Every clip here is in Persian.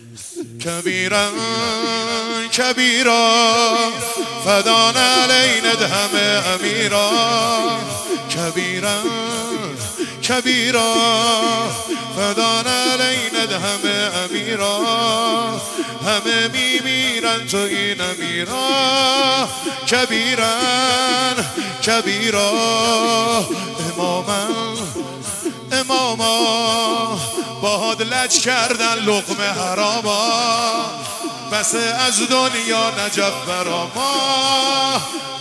كبيرا كبيرا فدان علي ندهم أميرا كبيرا كبيرا فدان علي ندهم أميرا همه میمیرن تو این امیرا کبیرا کبیرا اماما باهاد لج کردن لقمه حراما بس از دنیا نجف براما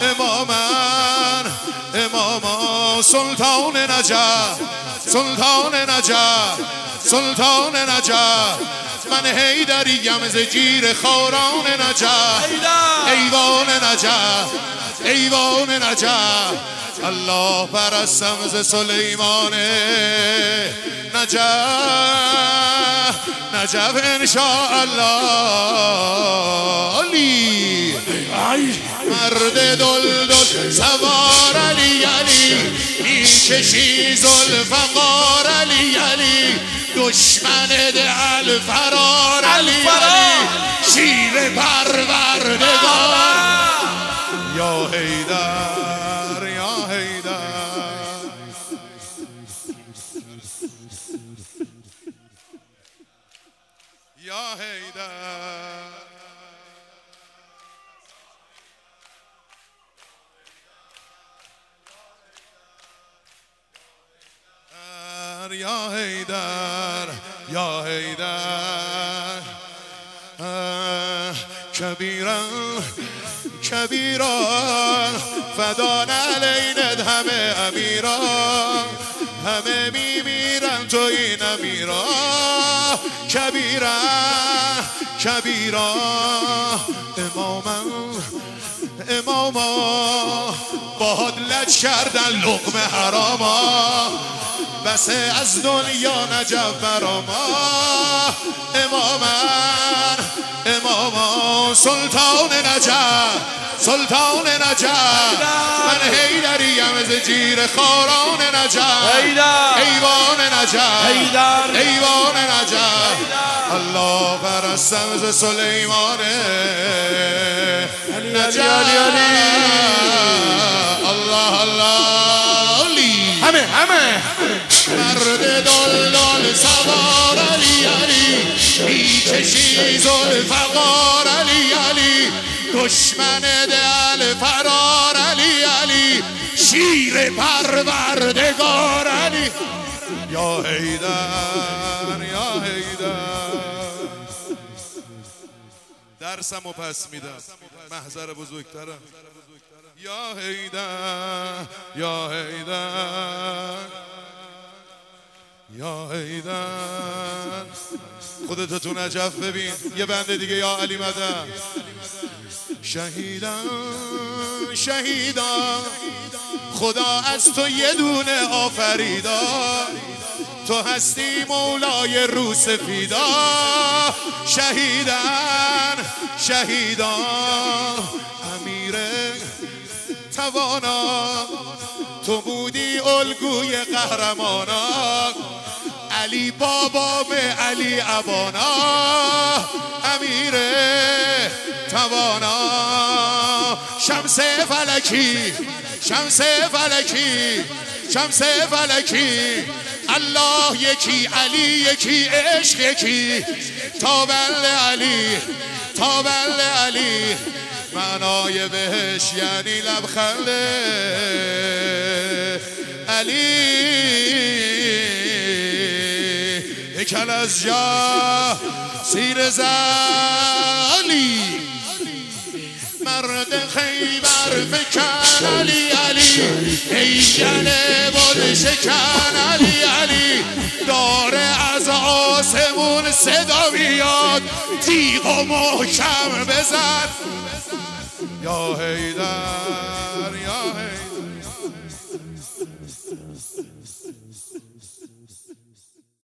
اماما سلطان نجف سلطان نجف سلطان نجف من حیدریم ز جیر خوران نجف ایوان نجف ایوان نجف الله پرستم ز سلیمان نجف نجف انشاءالله علی مرد دلدل سوار علی علی میکشی ذوالفقار علی علی دشمن دل فرار علی علی شیر پروردگار یا حیدر یا حیدر یا حیدر یا حیدر یا حیدر کبیرا کبیرا فدان علی ندهم امیرا همه میمیرن تو این امیرا کبیرا کبیرا اماما باهاد لج کردن لقمه حراما بس از دنیا نجف براما اماما سلطان نجف سلطان نجف من حیدریم ز جیر خوران نجف ایوان نجف ایوان نجف الله پرستم ز سلیمان نجف الله الله علی همه مرد دلدل سوار علی علی میکشی ذوالفقار علی علی دشمن دل فرار علی علی شیر پروردگار علی یا حیدر یا حیدر درسمو پس میدم محضر بزرگترم یا حیدر یا حیدر یا حیدر خودتو تو نجف ببین یه بنده دیگه یا علی مدد شهیدم شهیدم خدا از تو یه دونه آفریدا تو هستی مولای رو سفیدا شهیدن شهیدان امیر توانا تو بودی الگوی قهرمانا علی بابا به علی ابانا امیر توانا شمس فلکی شمس فلکی شمس فلکی الله یکی علی یکی عشق یکی تابل علی تابل علی معنای بهش یعنی لبخند علی یکل از جا سیر زالی مرد خیبر فکن علی علی هیکل بل شکن علی علی داره از آسمون صدا بیاد تیغ و محکم بزن یا حیدر یا حیدر